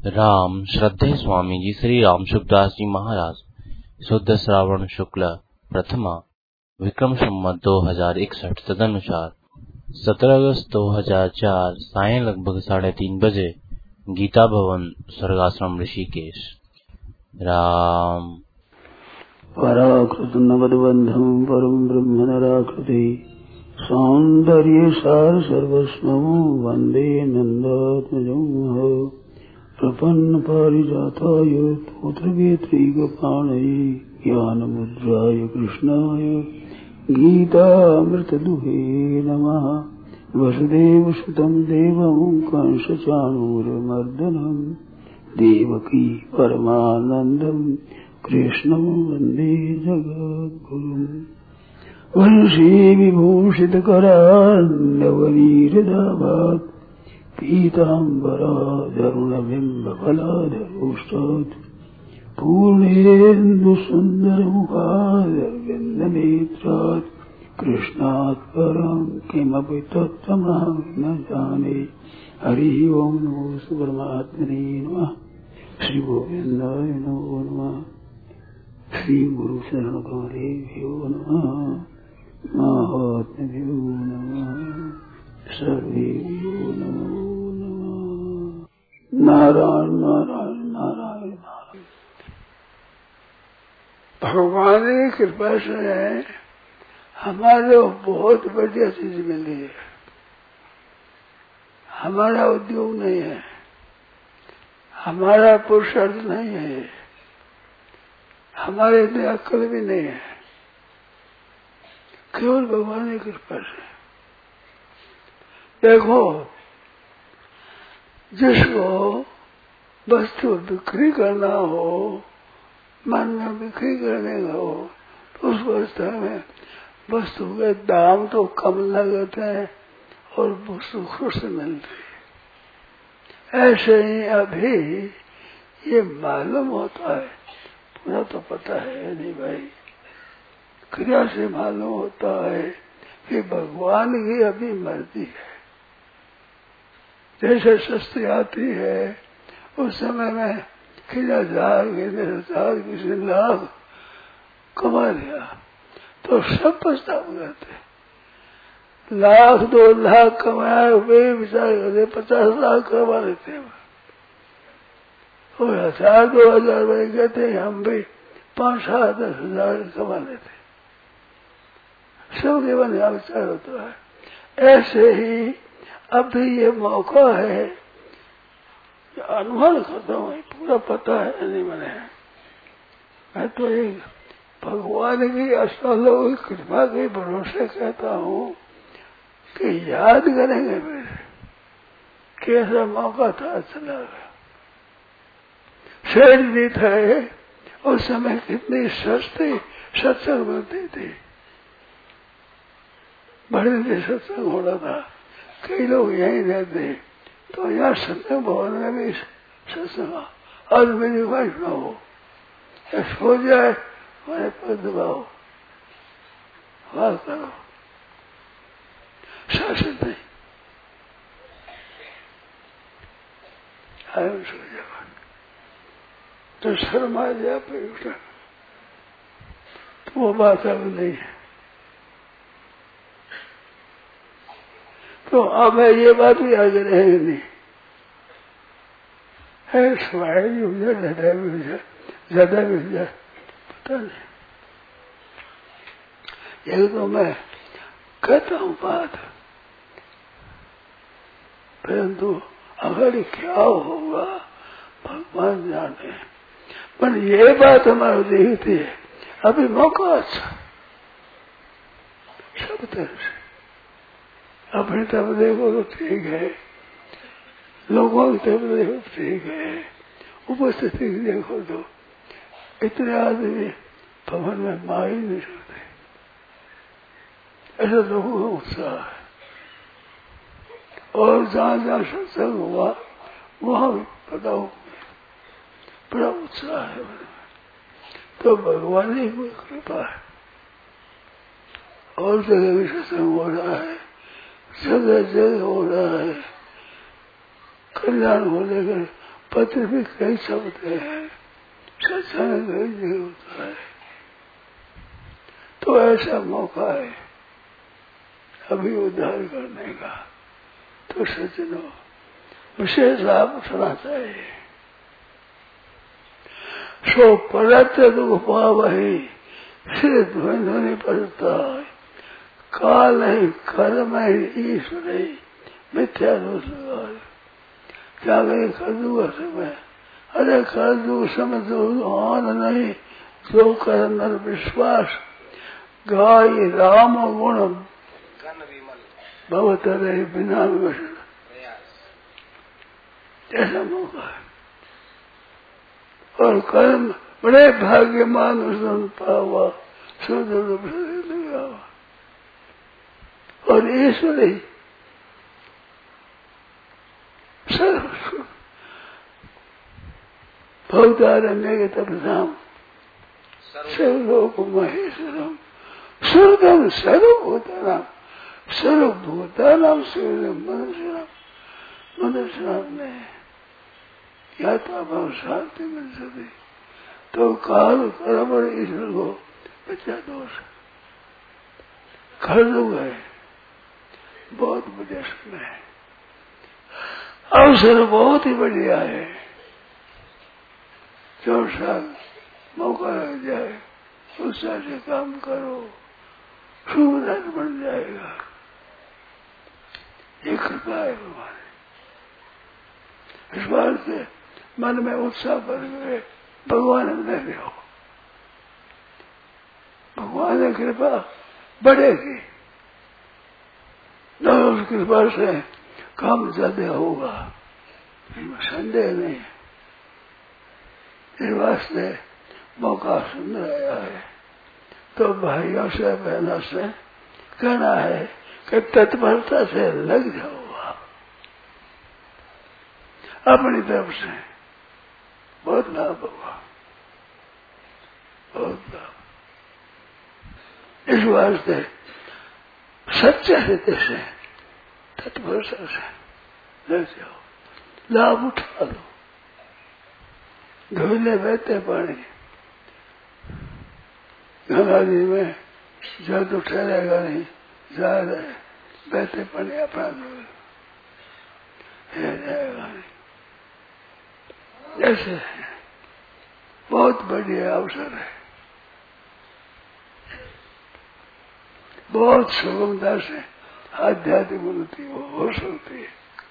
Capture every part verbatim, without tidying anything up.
राम श्रद्धेय स्वामी जी श्री राम सुखदास जी महाराज शुद्ध श्रावण शुक्ल प्रथमा विक्रम संवत दो हजार इकसठ तदनुसार सत्रह अगस्त दो हजार चार साय लगभग साढ़े तीन बजे गीता भवन स्वर्गाश्रम ऋषिकेश। राम पराकृत नवद्बंधम परम ब्रह्म नराकृति सौंदर्य सार सर्वस्वं वंदे नंदात्मजं प्रपन्न पारिजाताय पुत्रवेत्रैकपाणये ज्ञानमुद्राय कृष्णाय गीतामृतदुहे नमः। वसुदेवसुतं देवं कंसचाणूरमर्दनं देवकी परमानन्दं कृष्णं वन्दे जगद्गुरुम्। वंशी विभूषितकरान्नवनीरदाभात् पीताम्बराधरुणबिम्बफलाधरोष्टात् पूर्णेन्दुसुन्दरमुखादरविन्दनेत्रात् कृष्णात् परं किमपि तत्त्वमहं न जाने। हरिः ओं नमो परमात्मने नमः। श्री गोविन्दाय नमो नमः। श्री गुरु शरण कमलेभ्यो नमः। महात्म्यो नमः। सर्वेभ्यो नमो नमः। नारायण नारायण नारायण नारायण। भगवान की कृपा से हमारे बहुत बढ़िया चीज मिली है। हमारा उद्योग नहीं है, हमारा पुरुषार्थ नहीं है, हमारे इतने अक्ल भी नहीं है, केवल भगवान की कृपा से। देखो, जिसको वस्तु बिक्री करना हो, मन में बिक्री करने का हो, तो उस अवस्था में वस्तु के दाम तो कम लगते हैं और वस्तु खुश मिलती है। ऐसे ही अभी ये मालूम होता है, पूरा तो पता है नहीं भाई, क्रिया से मालूम होता है कि भगवान की अभी मर्जी है। जैसे शस्त्र आती है उस समय में किसी हजार हजार किसी लाख कमा लिया तो सब पछताव करते। लाख दो लाख कमाया वे विचार करते पचास लाख कमा लेते और हजार दो हजार भाई कहते हम भी पांच सात दस हजार कमा लेते। सब केवल यहाँ विचार होता है। ऐसे ही अभी ये मौका है, अनुमान करता हूँ, पूरा पता है नहीं मैंने। मैं तो एक भगवान की अष्टालोक कृपा के भरोसे कहता हूँ कि याद करेंगे मेरे कैसा मौका था, चला गया। शेर जी थे उस समय कितनी सस्ती सत्संग मिलती थी, बड़े से सत्संग हो रहा था, कई लोग यहीं रहते तो यहाँ सत्संग भवन में भी सत्संग आज मेरी वाइफ ना हो सो जाए हमारे पद दबाओ बात करो, शासन नहीं आए सो जाओ तो शर्मा जा पे उठा तो वो बात अब नहीं है। तो अब ये बात भी आगे रहेगी नहीं है, स्वाय भी हो जाए, ज्यादा भी हो जाए, ज्यादा भी हो जाए, पता नहीं। ये तो मैं कहता हूँ बात, परंतु अगर क्या होगा भगवान जाने। पर ये बात हमारी देखती है अभी मौका अच्छा सब तरह से। अपनी तरफ देखो तो ठीक है, लोगों की तरफ देखो तो ठीक है, उपस्थिति देखो तो इतने आदमी भवन में मार ही नहीं सकते, ऐसा लोगों का उत्साह है। और जहाँ जहाँ सत्संग हुआ वहाँ भी पता हो बड़ा उत्साह है। तो भगवान की कोई कृपा है। और जगह भी सत्संग हो रहा है, जगह जगह हो रहा है, कल्याण हो लेकर पत्र भी कई शब्द है, सत्संग कई जगह होता है। तो ऐसा मौका है अभी उद्धार करने का, तो सज्जनों विशेष लाभ उठना चाहिए। सो परत दुख पावहि सिर ध्वनि पड़ता है, काल है कर्म है ईश्वर है मिथ्या दोष लगा। क्या कहे कर्जू का समय, अरे कर्जू समय तो आन नहीं, जो कर नर विश्वास गाय राम गुण भवत रहे बिना विवश। ऐसा मौका है और कर्म बड़े भाग्यमान उसने पावा, लगा और ईश्वर ही सर्व भवतारण्य के तपसाम सर्वलोक महेश्वरम स्वर्गम सर्वभूतानाम सर्वभूतानाम सूर्य मनुष्य मनुष्य में यात्रा भाव शांति मिल सके। तो काल कर्म और ईश्वर को बचा दोष खर्च गए, बहुत बढ़िया समय है, अवसर बहुत ही बढ़िया है। जो साल मौका लग जाए उत्साह से काम करो, सुविधा बन जाएगा। ये कृपा है हमारी। इस बार से मन में उत्साह भर गए, भगवान ने दे हो, भगवान की कृपा बढ़ेगी, न उस कृपा से काम ज्यादा होगा, संदेह नहीं। इस वास्ते मौका सुंदर आया है, तो भाइयों से बहनों से कहना है कि तत्परता से लग जाओ अपनी तरफ से, बहुत लाभ होगा, बहुत लाभ। इस वास्ते सच्चे हृदय से तत्परता से लग जाओ, लाभ उठा लो। धोले बहते पानी गंगा जी में जल तो ठहरेगा नहीं, जा रहे बहते पानी अपना धो जाएगा नहीं। ऐसे है, बहुत बढ़िया अवसर है, बहुत सुगमता से आध्यात्मिक उन्नति हो सकती है,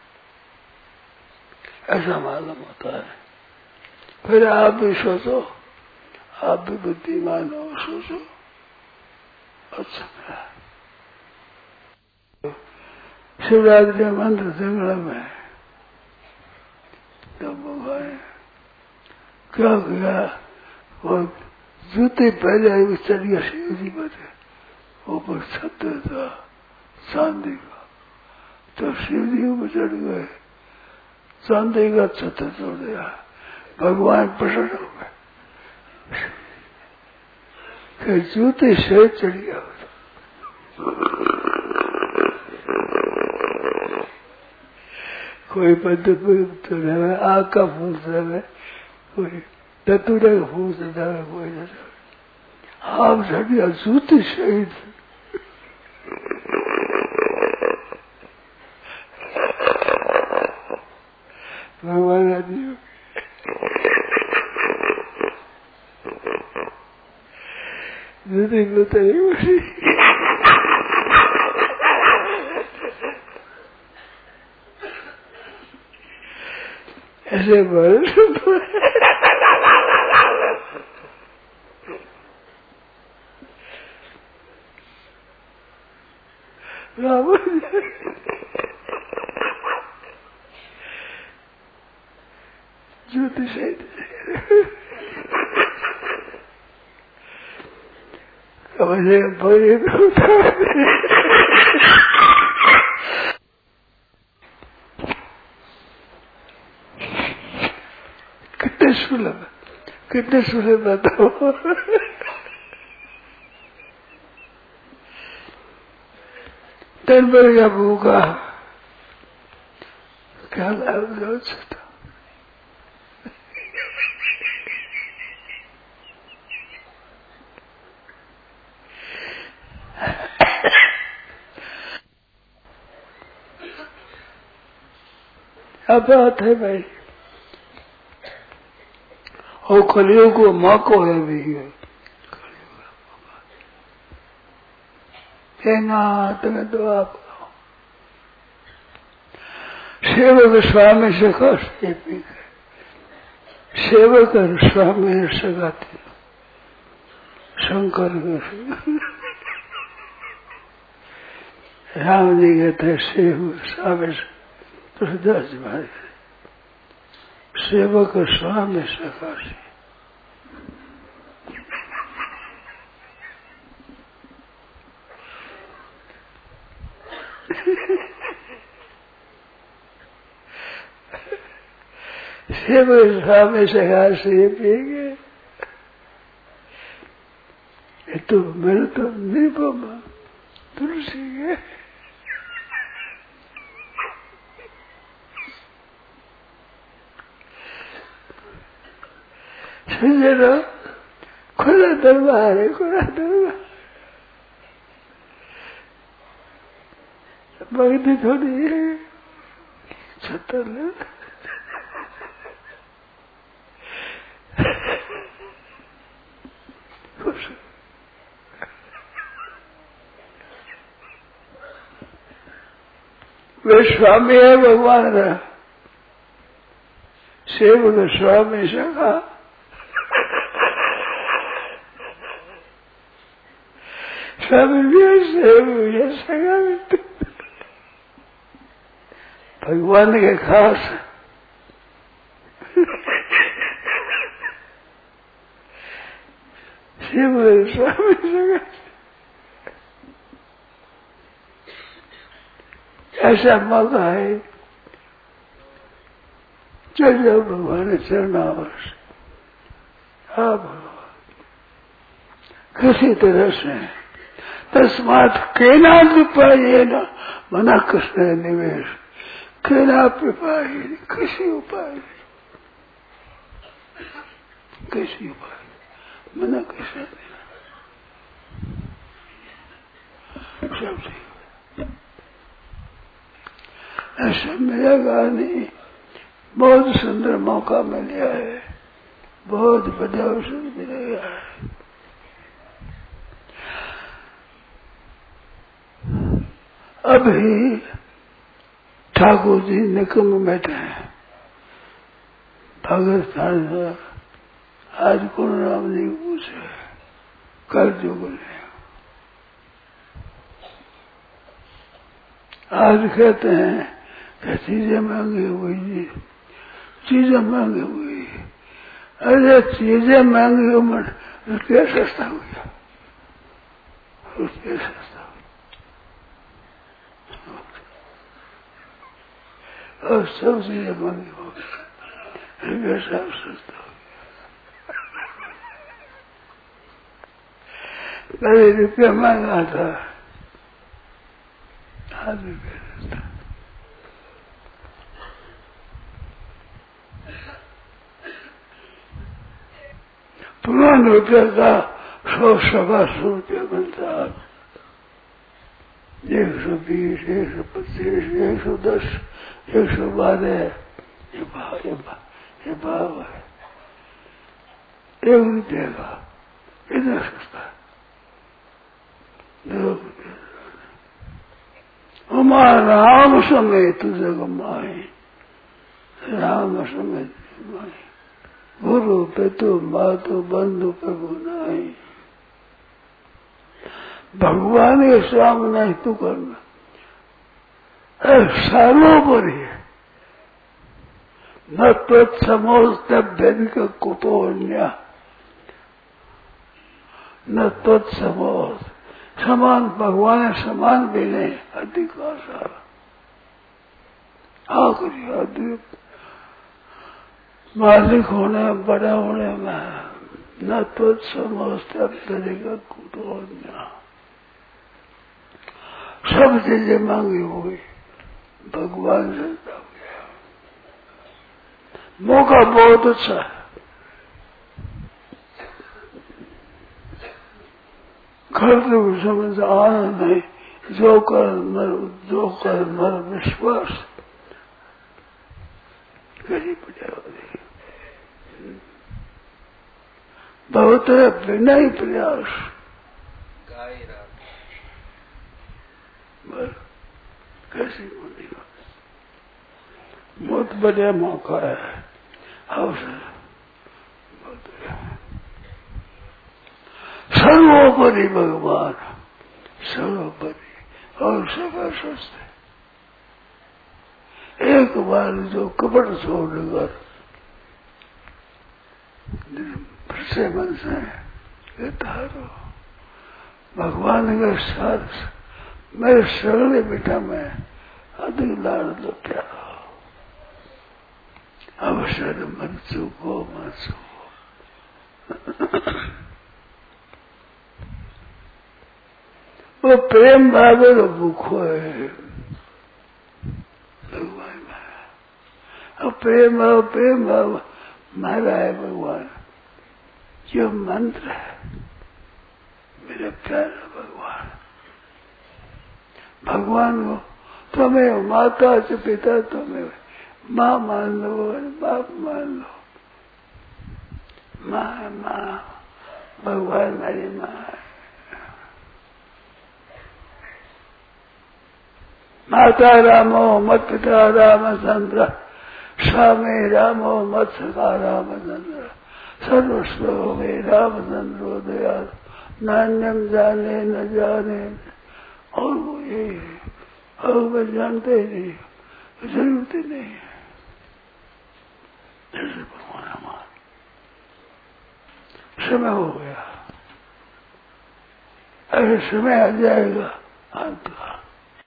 ऐसा मालूम होता है। फिर आप भी सोचो, आप भी बुद्धिमान हो, सोचो अच्छा मेरा शिवरात्रि मंत्र संग्रह में तो भगवान क्या किया, वो जूते पहले आई चढ़ गया शिव जी पर, ऊपर छत्र था चांदी का, तो शिव जी ऊपर चढ़ गए, चांदी का छत्र तोड़ दिया, भगवान प्रसन्न हो गए कि जूते से चढ़ गया। कोई पद्म रहे, आग का फूल रहे, कोई धतूरे का फूल रहे, कोई आप चढ़ गया, जूते शहीद। भगवान आदमी जूते को तरी ऐसे बोल ज्योति से मुझे बड़े कितने सुलभ, कितने सुलभ बताओ। दिन भर का भूखा क्या लाभ हो सकता, क्या बात है भाई। और कलियुग को मौको है भी नाथ में तो आप सेवक स्वामी सखा सेवी सेवक स्वामी सगाते शंकर राम जी कहते सेवक स्वामी तुलसीदास जी महाराज सेवक स्वामी सखा से सेवक स्वामी सखा से पिएंगे तो मेरे तो निपमा तुलसी है जरा खुला दरबार है, खुला दरबार भक्ति थोड़ी है छतर वे स्वामी है भगवान का सेवक स्वामी सखा स्वामी भी सेवक सखा भगवान के खास सेवक स्वामी सखा ऐसा मौका है चल जाओ भगवान चरणावश। हाँ भगवान किसी तरह से तस्मात केना पाइए न मना कृष्ण निवेश केना पाए किसी उपाय किसी उपाय मना कृष्ण सब ऐसा मिलेगा नहीं। बहुत सुंदर मौका मिल गया है, बहुत बड़ा अवसर मिलेगा है। अभी ठाकुर जी निकम में बैठे हैं पाकिस्तान से। आज गुरु राम जी पूछे कल जो बोले आज कहते हैं कि चीजें महंगी हुई जी, चीजें महंगी हुई। अरे चीजें महंगी हुई रुपया सस्ता हो गया, रुपया सस्ता और सब चीजें महंगी हो गई, रुपया सब सस्ता हो गया। पहले रुपया महंगा था, आज रुपया सस्ता। पुराने रुपये का सौ सवा सौ रुपया मिलता है, एक सौ बीस, एक सौ पच्चीस, एक सौ दस, एक सौ बारह, ये भाव ये भाव ये भाव है। एक रुपये का इतना सस्ता दो रुपये। हमारा राम समेत जग माई, राम समेत माई, गुरु पितु मातु बंधु प्रभु नाई। भगवान के सामने तू करना सर्वोपरि है। न तत्समोस्तभ्यधिक कुतोन्य, न तत्समोस समान भगवान समान भी नहीं, अधिकार सारा आखिरी अद्वित मालिक होने बड़ा होने में न तो समझते तरीका कुतोन्या। सब चीजें मांगी हुई भगवान से हो गया। मौका बहुत अच्छा है। घर तो समझ आनंद नहीं, जो कर मर जो कर मर विश्वास करी पड़ा बहुत बिना ही प्रयास कैसी होनी बहुत बढ़िया मौका है अवसर सर्वोपरि भगवान सर्वोपरि और सब सोचते एक बार जो कपट छोड़कर से मन से कहता है भगवान का साथ मेरे शरण बेटा में अधिक लाड़ लो प्यारो अवसर मन चूको मन चूको वो प्रेम भाव भूखो है भगवान अब प्रेम भाव प्रेम भाव मारा है भगवान जो मंत्र है मेरे प्यारे भगवान भगवान को तुम्हें माता से पिता तुम्हें माँ मान लो बाप मान लो माँ माँ भगवान मेरी माँ है माता रामो मत पिता रामचंद्र स्वामी रामो मत सखा रामचंद्र सर्वस्व में रामचंद्रो दयाल नान्यम जाने न जाने और वो यही है और वो जानते ही नहीं जरूरत ही नहीं है जैसे भगवान हमारा समय हो गया ऐसे समय आ जाएगा अंत का